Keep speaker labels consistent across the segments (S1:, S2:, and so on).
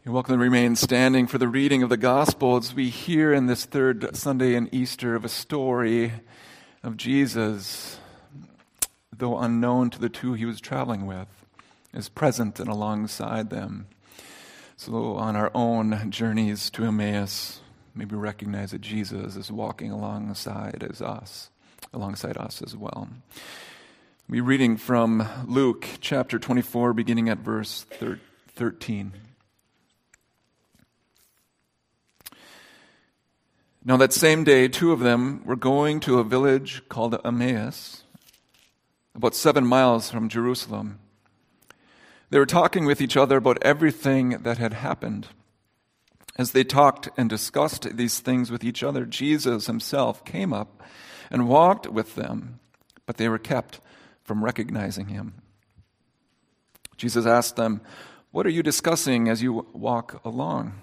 S1: You're welcome to remain standing for the reading of the Gospel as we hear in this third Sunday in Easter of a story of Jesus, though unknown to the two he was traveling with, is present and alongside them. So on our own journeys to Emmaus, maybe recognize that Jesus is walking alongside us as well. We're reading from Luke chapter 24, beginning at verse 13. Now that same day, two of them were going to a village called Emmaus, about 7 miles from Jerusalem. They were talking with each other about everything that had happened. As they talked and discussed these things with each other, Jesus himself came up and walked with them, but they were kept from recognizing him. Jesus asked them, "What are you discussing as you walk along?"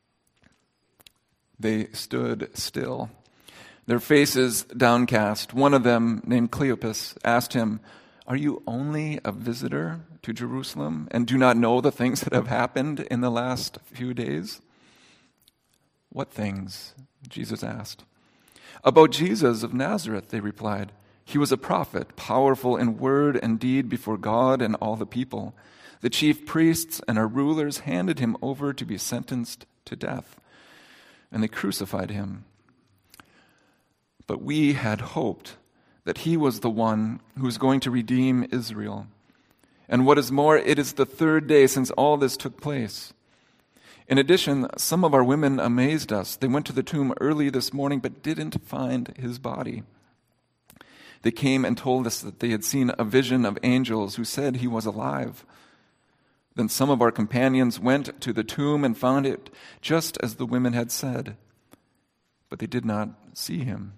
S1: They stood still, their faces downcast. One of them, named Cleopas, asked him, "Are you only a visitor to Jerusalem and do not know the things that have happened in the last few days?" "What things?" Jesus asked. "About Jesus of Nazareth," they replied. "He was a prophet, powerful in word and deed before God and all the people. The chief priests and our rulers handed him over to be sentenced to death, and they crucified him. But we had hoped that he was the one who was going to redeem Israel. And what is more, it is the third day since all this took place. In addition, some of our women amazed us. They went to the tomb early this morning but didn't find his body. They came and told us that they had seen a vision of angels who said he was alive. Then some of our companions went to the tomb and found it just as the women had said, but they did not see him."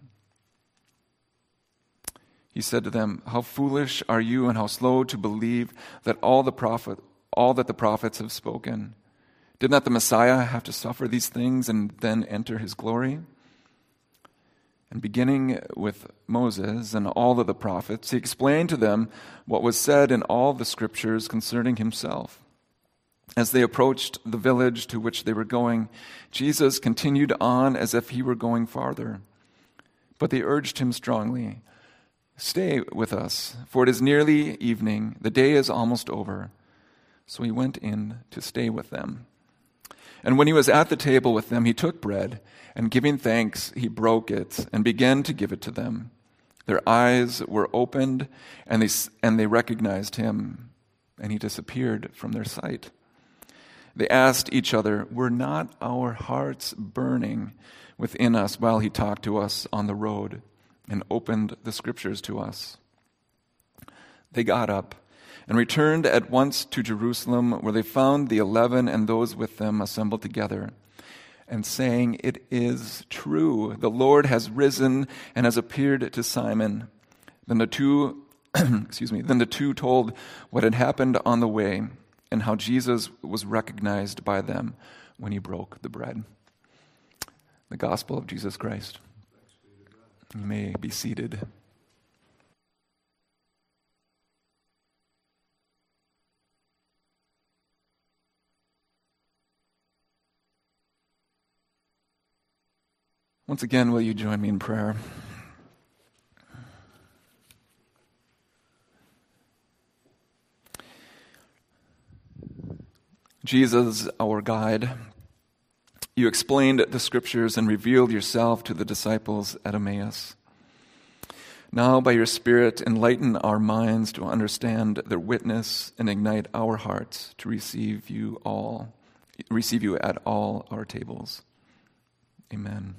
S1: He said to them, "How foolish are you and how slow to believe that all that the prophets have spoken. Did not the Messiah have to suffer these things and then enter his glory?" And beginning with Moses and all of the prophets, he explained to them what was said in all the scriptures concerning himself. As they approached the village to which they were going, Jesus continued on as if he were going farther. But they urged him strongly, "Stay with us, for it is nearly evening. The day is almost over." So he went in to stay with them. And when he was at the table with them, he took bread, and giving thanks, he broke it and began to give it to them. Their eyes were opened, and they recognized him, and he disappeared from their sight. They asked each other, "Were not our hearts burning within us while he talked to us on the road and opened the scriptures to us?" They got up and returned at once to Jerusalem, where they found the 11 and those with them assembled together, and saying, "It is true, the Lord has risen and has appeared to Simon." Then the two told what had happened on the way, and how Jesus was recognized by them when he broke the bread. The Gospel of Jesus Christ. You may be seated. Once again, will you join me in prayer? Jesus, our guide, you explained the scriptures and revealed yourself to the disciples at Emmaus. Now, by your Spirit, enlighten our minds to understand their witness and ignite our hearts to receive you at all our tables. Amen.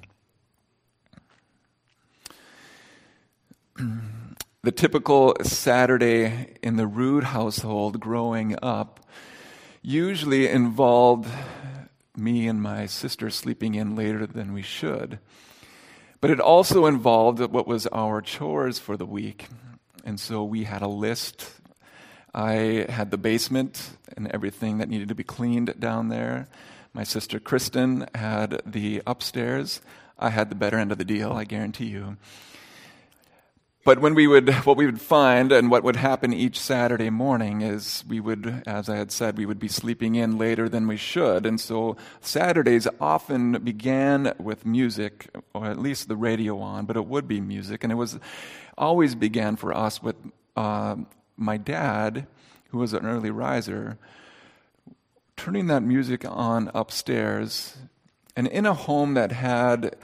S1: The typical Saturday in the Rood household growing up usually involved me and my sister sleeping in later than we should. But it also involved what was our chores for the week. And so we had a list. I had the basement and everything that needed to be cleaned down there. My sister Kristen had the upstairs. I had the better end of the deal, I guarantee you. But what we would find and what would happen each Saturday morning is we would, as I had said, we would be sleeping in later than we should. And so Saturdays often began with music, or at least the radio on, but it would be music. And it was always began for us with my dad, who was an early riser, turning that music on upstairs. And in a home that had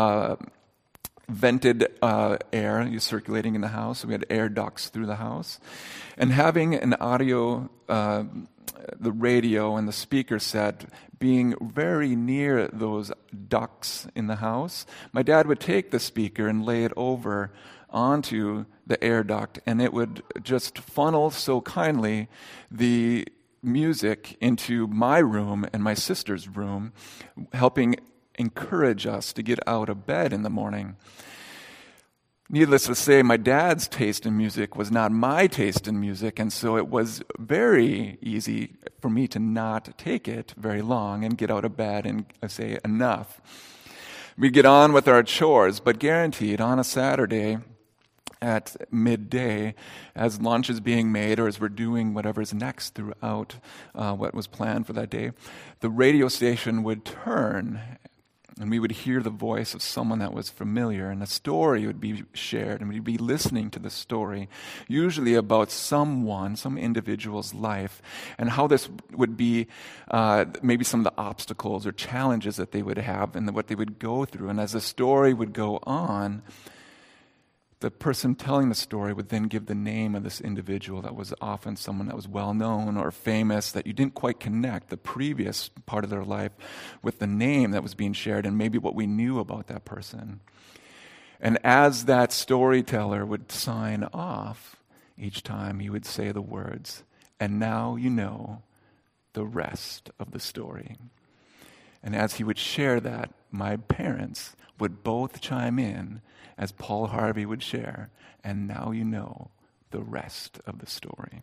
S1: vented air circulating in the house. So we had air ducts through the house. And having an audio, the radio and the speaker set being very near those ducts in the house, my dad would take the speaker and lay it over onto the air duct, and it would just funnel so kindly the music into my room and my sister's room, helping encourage us to get out of bed in the morning. Needless to say, my dad's taste in music was not my taste in music, and so it was very easy for me to not take it very long and get out of bed and say, enough. We get on with our chores, but guaranteed on a Saturday at midday, as lunch is being made or as we're doing whatever's next throughout what was planned for that day, the radio station would turn and we would hear the voice of someone that was familiar, and a story would be shared, and we'd be listening to the story, usually about someone, some individual's life, and how this would be maybe some of the obstacles or challenges that they would have and what they would go through. And as the story would go on, the person telling the story would then give the name of this individual that was often someone that was well-known or famous, that you didn't quite connect the previous part of their life with the name that was being shared and maybe what we knew about that person. And as that storyteller would sign off each time, he would say the words, "And now you know the rest of the story." And as he would share that, my parents would both chime in, as Paul Harvey would share, "And now you know the rest of the story."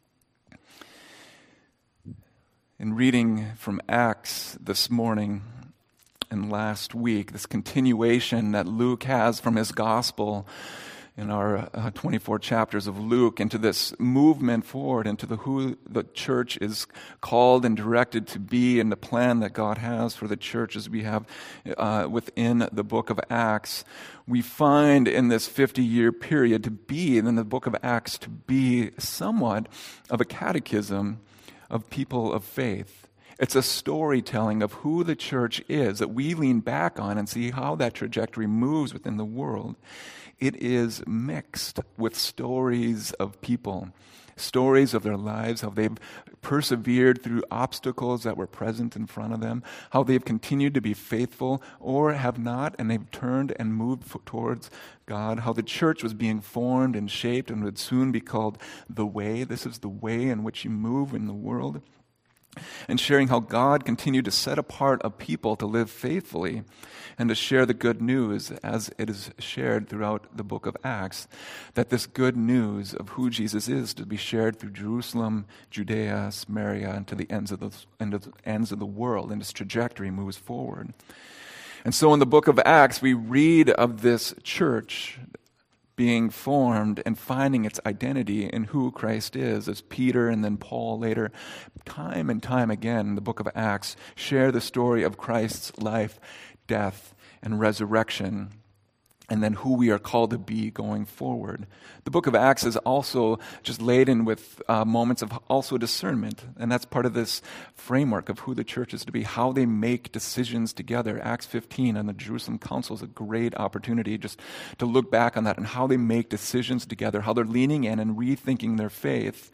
S1: In reading from Acts this morning and last week, this continuation that Luke has from his gospel in our 24 chapters of Luke, into this movement forward into who the church is called and directed to be, and the plan that God has for the church as we have within the book of Acts, we find in this 50-year period in the book of Acts to be somewhat of a catechism of people of faith. It's a storytelling of who the church is that we lean back on and see how that trajectory moves within the world. It is mixed with stories of people, stories of their lives, how they've persevered through obstacles that were present in front of them, how they've continued to be faithful or have not, and they've turned and moved towards God, how the church was being formed and shaped and would soon be called the Way. This is the way in which you move in the world. And sharing how God continued to set apart a people to live faithfully and to share the good news as it is shared throughout the book of Acts, that this good news of who Jesus is to be shared through Jerusalem, Judea, Samaria, and to the ends of the world, and this trajectory moves forward. And so in the book of Acts, we read of this church being formed and finding its identity in who Christ is, as Peter and then Paul later, time and time again in the book of Acts, share the story of Christ's life, death, and resurrection, and then who we are called to be going forward. The book of Acts is also just laden with moments of also discernment, and that's part of this framework of who the church is to be, how they make decisions together. Acts 15 and the Jerusalem Council is a great opportunity just to look back on that and how they make decisions together, how they're leaning in and rethinking their faith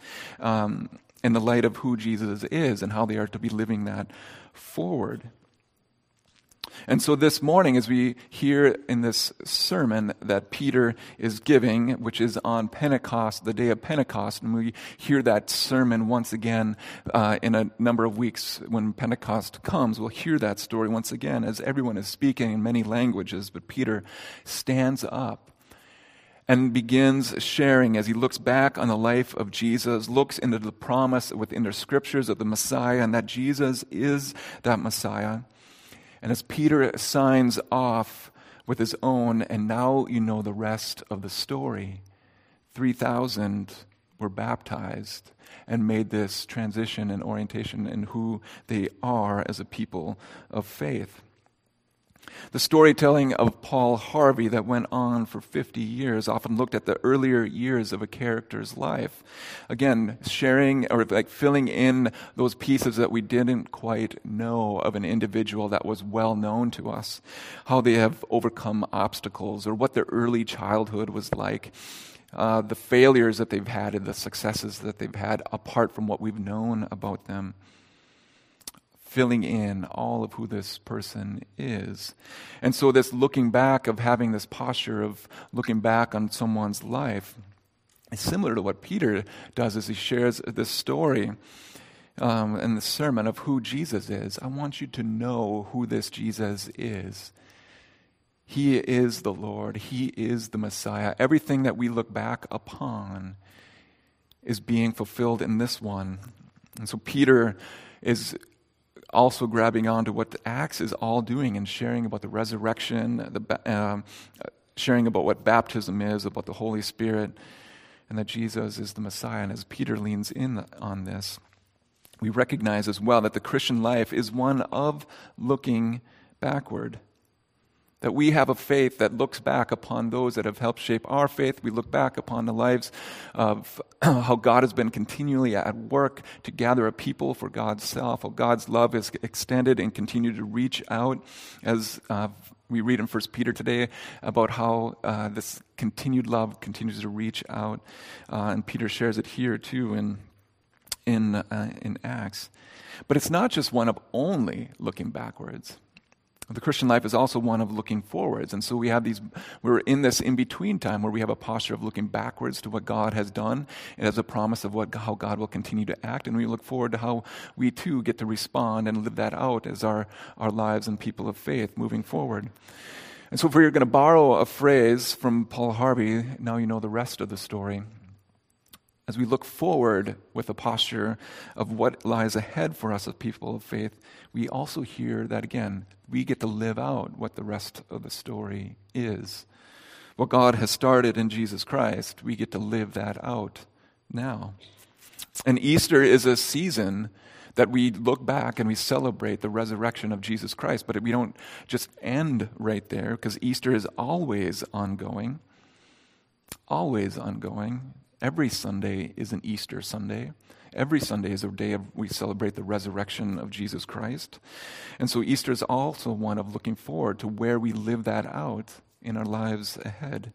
S1: in the light of who Jesus is and how they are to be living that forward. And so this morning, as we hear in this sermon that Peter is giving, which is on Pentecost, the day of Pentecost, and we hear that sermon once again in a number of weeks when Pentecost comes, we'll hear that story once again as everyone is speaking in many languages, but Peter stands up and begins sharing as he looks back on the life of Jesus, looks into the promise within the scriptures of the Messiah, and that Jesus is that Messiah. And as Peter signs off with his own, and now you know the rest of the story. 3,000 were baptized and made this transition and orientation in who they are as a people of faith. The storytelling of Paul Harvey that went on for 50 years often looked at the earlier years of a character's life. Again, sharing or filling in those pieces that we didn't quite know of an individual that was well known to us, how they have overcome obstacles or what their early childhood was like. The failures that they've had and the successes that they've had apart from what we've known about them. Filling in all of who this person is. And so this looking back of having this posture of looking back on someone's life is similar to what Peter does as he shares this story in the sermon of who Jesus is. I want you to know who this Jesus is. He is the Lord. He is the Messiah. Everything that we look back upon is being fulfilled in this one. And so Peter is also grabbing on to what Acts is all doing and sharing about the resurrection, sharing about what baptism is, about the Holy Spirit, and that Jesus is the Messiah. And as Peter leans in on this, we recognize as well that the Christian life is one of looking backward. That we have a faith that looks back upon those that have helped shape our faith. We look back upon the lives of how God has been continually at work to gather a people for God's self, how God's love is extended and continued to reach out, as we read in 1 Peter today about how this continued love continues to reach out. And Peter shares it here too in Acts. But it's not just one of only looking backwards. The Christian life is also one of looking forwards. And so we're in this in-between time where we have a posture of looking backwards to what God has done and as a promise of how God will continue to act. And we look forward to how we too get to respond and live that out as our lives and people of faith moving forward. And so if we're going to borrow a phrase from Paul Harvey, now you know the rest of the story. As we look forward with a posture of what lies ahead for us as people of faith, we also hear that, again, we get to live out what the rest of the story is. What God has started in Jesus Christ, we get to live that out now. And Easter is a season that we look back and we celebrate the resurrection of Jesus Christ, but we don't just end right there, because Easter is always ongoing. Always ongoing. Every Sunday is an Easter Sunday. Every Sunday is a day we celebrate the resurrection of Jesus Christ. And so Easter is also one of looking forward to where we live that out in our lives ahead.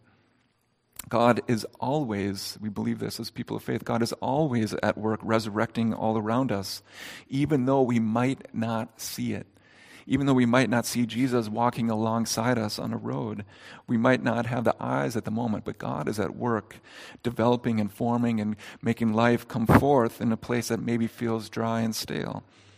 S1: God is always, we believe this as people of faith, God is always at work resurrecting all around us, even though we might not see it. Even though we might not see Jesus walking alongside us on a road, we might not have the eyes at the moment, but God is at work developing and forming and making life come forth in a place that maybe feels dry and stale,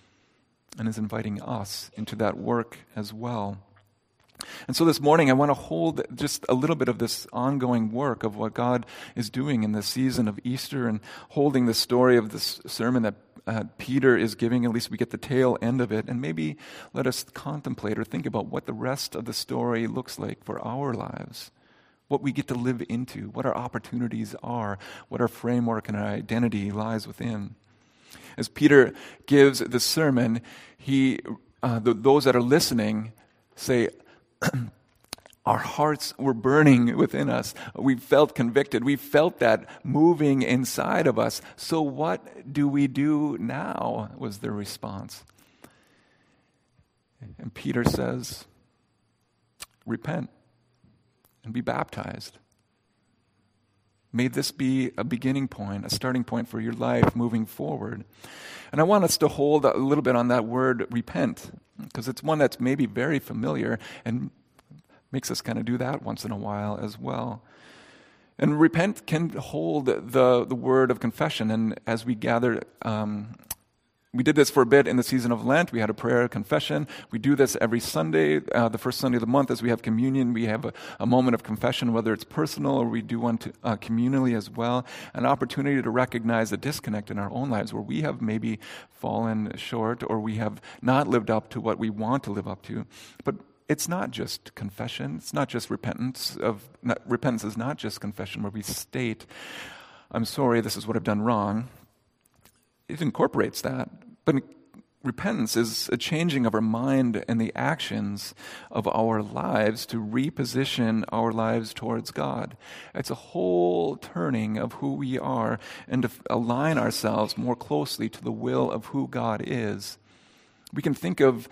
S1: and is inviting us into that work as well. And so this morning I want to hold just a little bit of this ongoing work of what God is doing in the season of Easter, and holding the story of this sermon that Peter is giving. At least we get the tail end of it, and maybe let us contemplate or think about what the rest of the story looks like for our lives, what we get to live into, what our opportunities are, what our framework and our identity lies within. As Peter gives the sermon, those that are listening say, our hearts were burning within us. We felt convicted. We felt that moving inside of us. So what do we do now? Was their response. And Peter says, repent and be baptized. May this be a beginning point, a starting point for your life moving forward. And I want us to hold a little bit on that word repent, because it's one that's maybe very familiar and makes us kind of do that once in a while as well. And repent can hold the word of confession. And as we gather, we did this for a bit in the season of Lent. We had a prayer of confession. We do this every Sunday. The first Sunday of the month, as we have communion, we have a moment of confession, whether it's personal or we do one communally as well. An opportunity to recognize a disconnect in our own lives where we have maybe fallen short or we have not lived up to what we want to live up to. But it's not just confession. It's not just repentance. Repentance is not just confession where we state, I'm sorry, this is what I've done wrong. It incorporates that. But repentance is a changing of our mind and the actions of our lives to reposition our lives towards God. It's a whole turning of who we are and to align ourselves more closely to the will of who God is. We can think of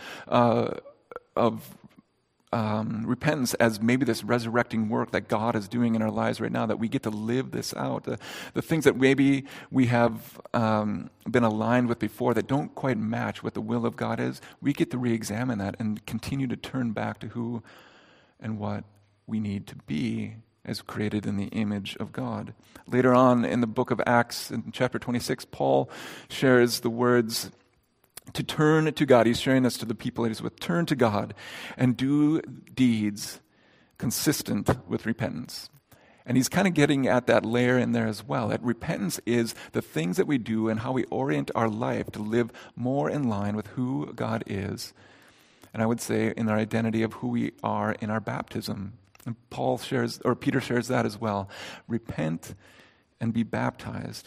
S1: repentance as maybe this resurrecting work that God is doing in our lives right now, that we get to live this out. The things that maybe we have been aligned with before that don't quite match what the will of God is, we get to re-examine that and continue to turn back to who and what we need to be as created in the image of God. Later on in the book of Acts, in chapter 26, Paul shares the words, to turn to God. He's sharing this to the people he's with. Turn to God and do deeds consistent with repentance. And he's kind of getting at that layer in there as well. That repentance is the things that we do and how we orient our life to live more in line with who God is. And I would say in our identity of who we are in our baptism. And Peter shares that as well. Repent and be baptized.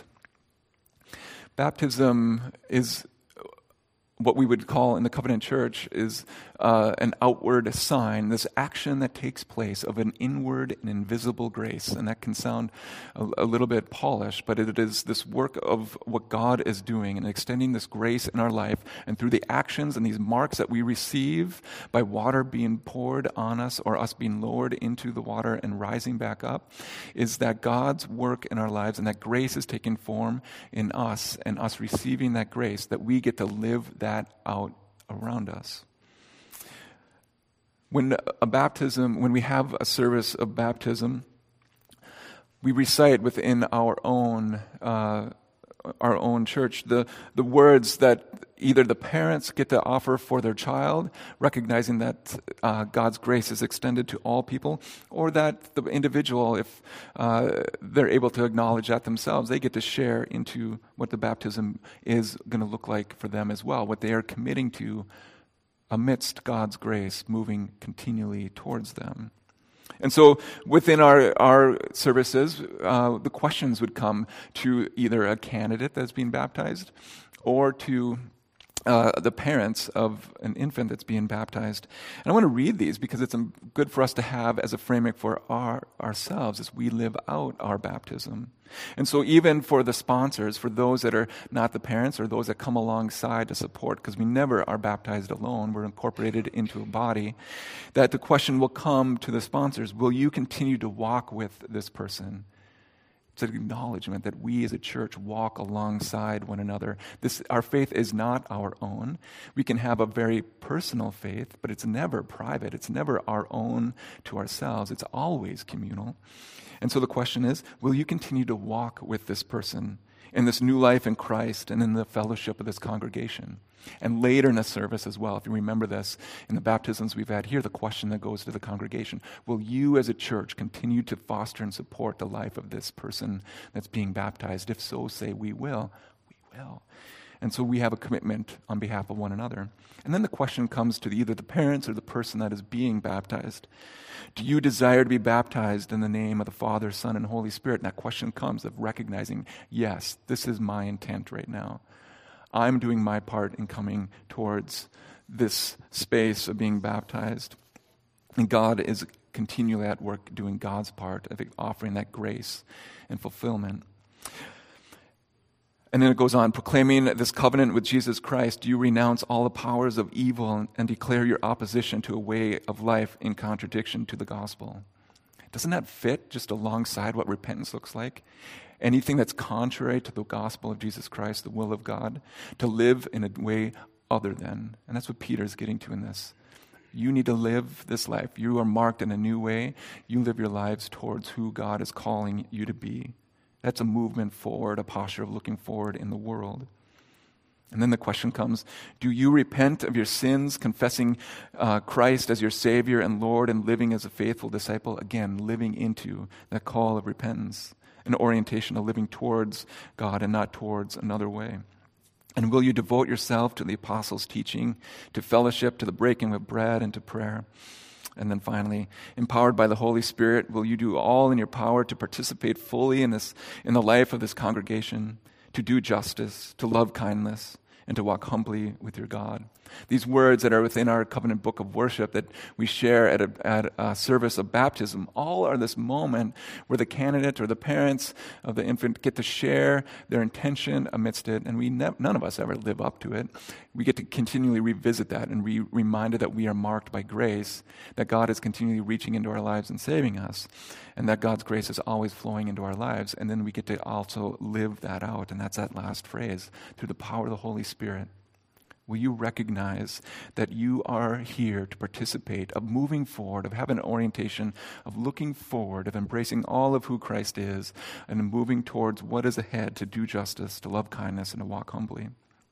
S1: Baptism is what we would call in the Covenant Church is an outward sign, this action that takes place of an inward and invisible grace. And that can sound a little bit polished, but it is this work of what God is doing and extending this grace in our life. And through the actions and these marks that we receive by water being poured on us or us being lowered into the water and rising back up, is that God's work in our lives and that grace is taking form in us and us receiving that grace, that we get to live that out around us. When we have a service of baptism, we recite within our own church the words that either the parents get to offer for their child, recognizing that God's grace is extended to all people, or that the individual, if they're able to acknowledge that themselves, they get to share into what the baptism is going to look like for them as well, what they are committing to amidst God's grace moving continually towards them. And so within our services, the questions would come to either a candidate that's being baptized or to the parents of an infant that's being baptized. And I want to read these because it's good for us to have as a framework for ourselves as we live out our baptism. And so even for the sponsors, for those that are not the parents or those that come alongside to support, because we never are baptized alone, we're incorporated into a body, that the question will come to the sponsors, will you continue to walk with this person? It's an acknowledgement that we as a church walk alongside one another. Our faith is not our own. We can have a very personal faith, but it's never private. It's never our own to ourselves. It's always communal. And so the question is, will you continue to walk with this person in this new life in Christ and in the fellowship of this congregation? And later in the service as well, if you remember this, in the baptisms we've had here, the question that goes to the congregation, will you as a church continue to foster and support the life of this person that's being baptized? If so, say we will. We will. And so we have a commitment on behalf of one another. And then the question comes to either the parents or the person that is being baptized. Do you desire to be baptized in the name of the Father, Son, and Holy Spirit? And that question comes of recognizing, yes, this is my intent right now. I'm doing my part in coming towards this space of being baptized. And God is continually at work doing God's part of offering that grace and fulfillment. And then it goes on, proclaiming this covenant with Jesus Christ, do you renounce all the powers of evil and declare your opposition to a way of life in contradiction to the gospel? Doesn't that fit just alongside what repentance looks like? Anything that's contrary to the gospel of Jesus Christ, the will of God, to live in a way other than. And that's what Peter's getting to in this. You need to live this life. You are marked in a new way. You live your lives towards who God is calling you to be. That's a movement forward, a posture of looking forward in the world. And then the question comes, do you repent of your sins, confessing Christ as your Savior and Lord and living as a faithful disciple? Again, living into that call of repentance, an orientation of living towards God and not towards another way. And will you devote yourself to the apostles' teaching, to fellowship, to the breaking of bread, and to prayer? And then finally, empowered by the Holy Spirit, will you do all in your power to participate fully in the life of this congregation, to do justice, to love kindness, and to walk humbly with your God? These words that are within our covenant book of worship that we share at a service of baptism, all are this moment where the candidate or the parents of the infant get to share their intention amidst it, and none of us ever live up to it. We get to continually revisit that and be reminded that we are marked by grace, that God is continually reaching into our lives and saving us, and that God's grace is always flowing into our lives. And then we get to also live that out, and that's that last phrase, through the power of the Holy Spirit. Will you recognize that you are here to participate, of moving forward, of having an orientation, of looking forward, of embracing all of who Christ is, and moving towards what is ahead, to do justice, to love kindness, and to walk humbly?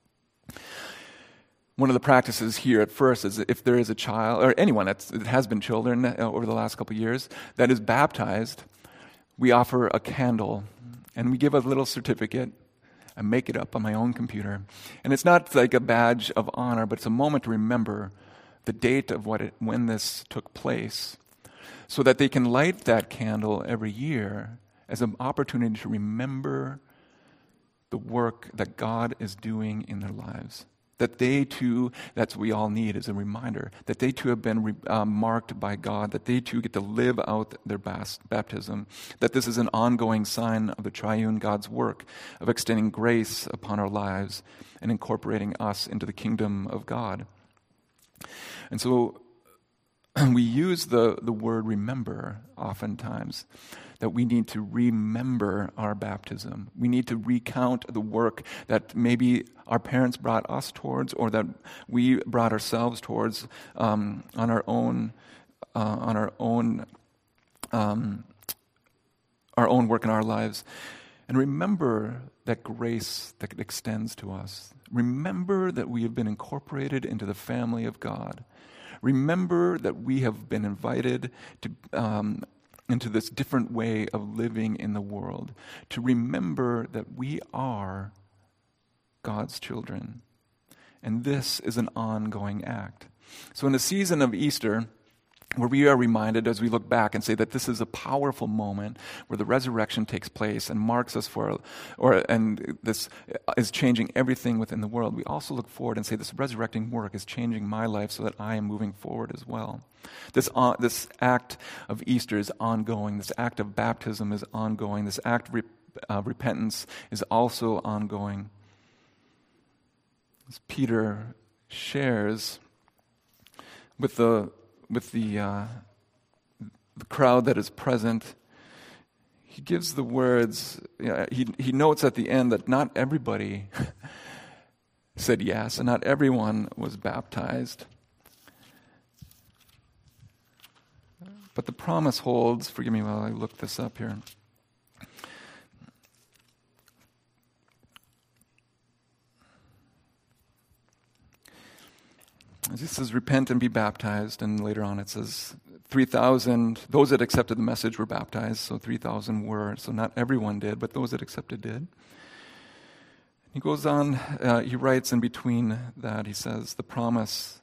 S1: One of the practices here at First is if there is a child, or anyone that has been children over the last couple of years, that is baptized, we offer a candle, and we give a little certificate. I make it up on my own computer. And it's not like a badge of honor, but it's a moment to remember the date of when this took place, so that they can light that candle every year as an opportunity to remember the work that God is doing in their lives. That they too, that's what we all need, is a reminder that they too have been marked by God, that they too get to live out their baptism, that this is an ongoing sign of the triune God's work of extending grace upon our lives and incorporating us into the kingdom of God. And so we use the word remember oftentimes, that we need to remember our baptism. We need to recount the work that maybe our parents brought us towards, or that we brought ourselves towards on our own work in our lives. And remember that grace that extends to us. Remember that we have been incorporated into the family of God. Remember that we have been invited to into this different way of living in the world, to remember that we are God's children. And this is an ongoing act. So in the season of Easter, where we are reminded as we look back and say that this is a powerful moment where the resurrection takes place and marks us and this is changing everything within the world, we also look forward and say this resurrecting work is changing my life so that I am moving forward as well. This act of Easter is ongoing. This act of baptism is ongoing. This act of repentance is also ongoing. As Peter shares with the crowd that is present, he gives the words, he notes at the end that not everybody said yes, and not everyone was baptized. But the promise holds, forgive me while I look this up here. It says, repent and be baptized, and later on it says 3,000, those that accepted the message were baptized, so 3,000 were, so not everyone did, but those that accepted did. He goes on, he writes in between that, he says, the promise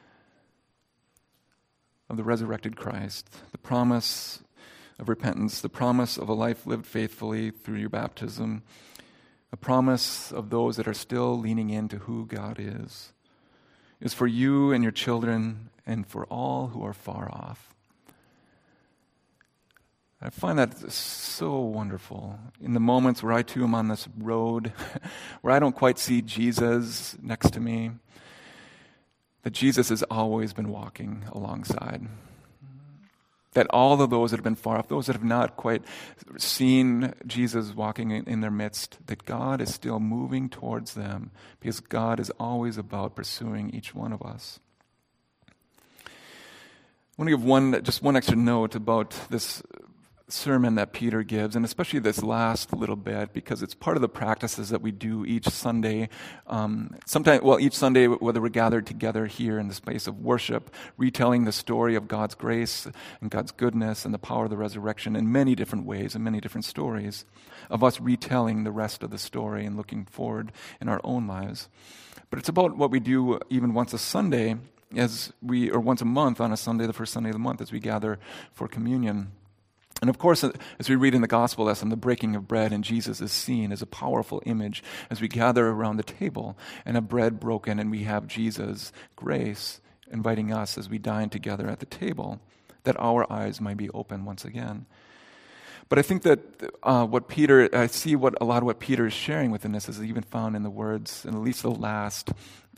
S1: of the resurrected Christ, the promise of repentance, the promise of a life lived faithfully through your baptism, a promise of those that are still leaning into who God is for you and your children and for all who are far off. I find that so wonderful. In the moments where I too am on this road, where I don't quite see Jesus next to me, that Jesus has always been walking alongside. That all of those that have been far off, those that have not quite seen Jesus walking in their midst, that God is still moving towards them because God is always about pursuing each one of us. I want to give just one extra note about this sermon that Peter gives, and especially this last little bit, because it's part of the practices that we do each Sunday. Each Sunday, whether we're gathered together here in the space of worship, retelling the story of God's grace and God's goodness and the power of the resurrection in many different ways and many different stories, of us retelling the rest of the story and looking forward in our own lives. But it's about what we do even once a Sunday, or once a month on a Sunday, the first Sunday of the month, as we gather for communion. And of course, as we read in the gospel lesson, the breaking of bread and Jesus is seen as a powerful image as we gather around the table and have bread broken, and we have Jesus' grace inviting us as we dine together at the table, that our eyes might be open once again. But I think that I see what a lot of what Peter is sharing within this is even found in the words, in at least the last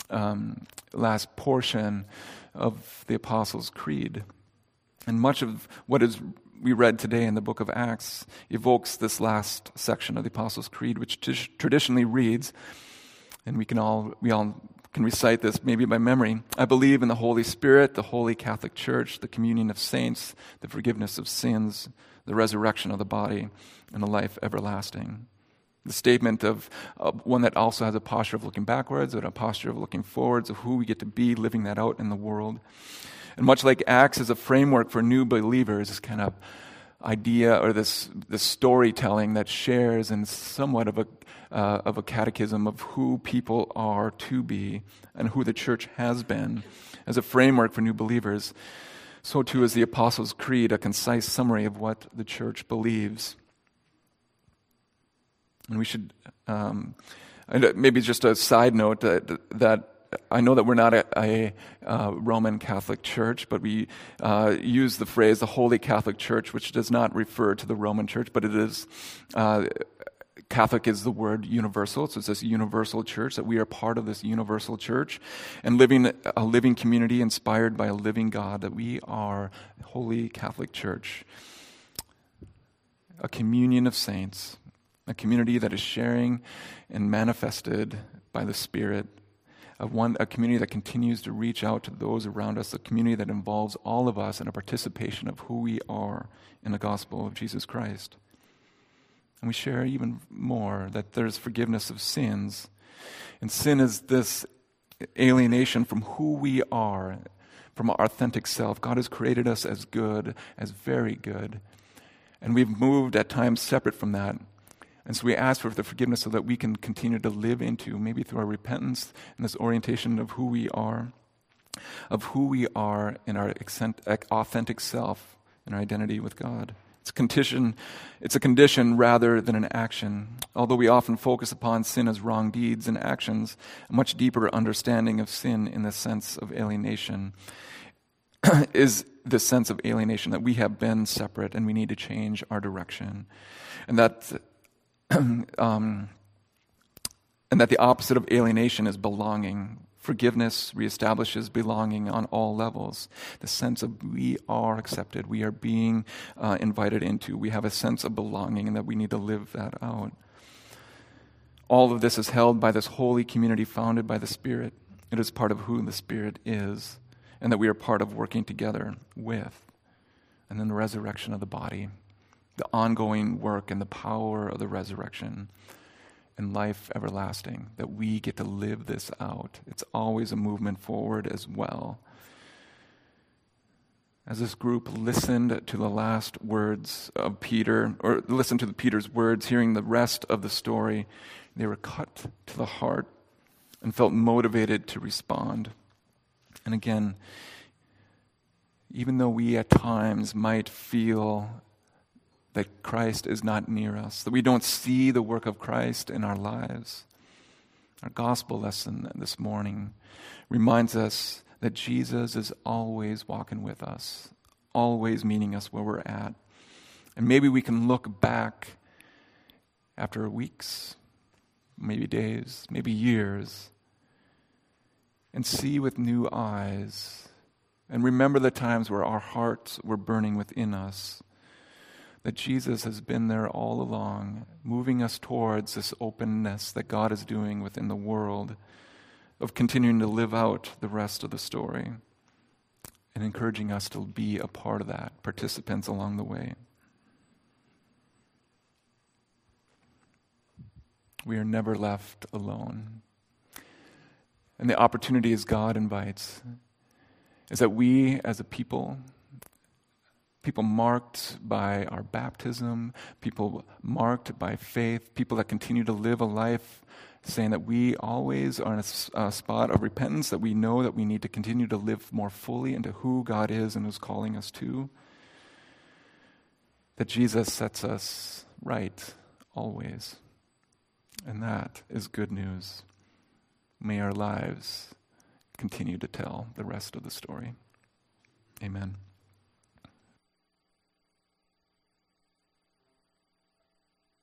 S1: portion of the Apostles' Creed. And much of what we read today in the book of Acts evokes this last section of the Apostles' Creed, which traditionally reads, and we all can recite this maybe by memory: I believe in the Holy Spirit, the Holy Catholic Church, the communion of saints, the forgiveness of sins, the resurrection of the body, and the life everlasting. The statement of one that also has a posture of looking backwards, and a posture of looking forwards, of who we get to be, living that out in the world. And much like Acts is a framework for new believers, this kind of idea or this storytelling that shares in somewhat of a catechism of who people are to be and who the church has been, as a framework for new believers, so too is the Apostles' Creed, a concise summary of what the church believes. And we should, and maybe just a side note that I know that we're not a Roman Catholic Church, but we use the phrase the Holy Catholic Church, which does not refer to the Roman Church, but it is, Catholic is the word universal, so it's this universal church, that we are part of this universal church, and living a living community inspired by a living God, that we are Holy Catholic Church, a communion of saints, a community that is sharing and manifested by the Spirit, a community that continues to reach out to those around us, a community that involves all of us in a participation of who we are in the gospel of Jesus Christ. And we share even more that there's forgiveness of sins. And sin is this alienation from who we are, from our authentic self. God has created us as good, as very good. And we've moved at times separate from that. And so we ask for the forgiveness so that we can continue to live into, maybe through our repentance and this orientation of who we are in our authentic self, in our identity with God. It's a condition rather than an action. Although we often focus upon sin as wrong deeds and actions, a much deeper understanding of sin in the sense of alienation is the sense of alienation, that we have been separate and we need to change our direction. And that the opposite of alienation is belonging. Forgiveness reestablishes belonging on all levels. The sense of we are accepted, we are being invited into. We have a sense of belonging and that we need to live that out. All of this is held by this holy community founded by the Spirit. It is part of who the Spirit is, and that we are part of working together with. And then the resurrection of the body, the ongoing work and the power of the resurrection and life everlasting, that we get to live this out. It's always a movement forward as well. As this group listened to the last words of Peter, or listened to Peter's words, hearing the rest of the story, they were cut to the heart and felt motivated to respond. And again, even though we at times might feel that Christ is not near us, that we don't see the work of Christ in our lives, our gospel lesson this morning reminds us that Jesus is always walking with us, always meeting us where we're at. And maybe we can look back after weeks, maybe days, maybe years, and see with new eyes, and remember the times where our hearts were burning within us, that Jesus has been there all along, moving us towards this openness that God is doing within the world, of continuing to live out the rest of the story, and encouraging us to be a part of that, participants along the way. We are never left alone. And the opportunity as God invites is that we as a people marked by our baptism, people marked by faith, people that continue to live a life saying that we always are in a spot of repentance, that we know that we need to continue to live more fully into who God is and is calling us to, that Jesus sets us right always. And that is good news. May our lives continue to tell the rest of the story. Amen.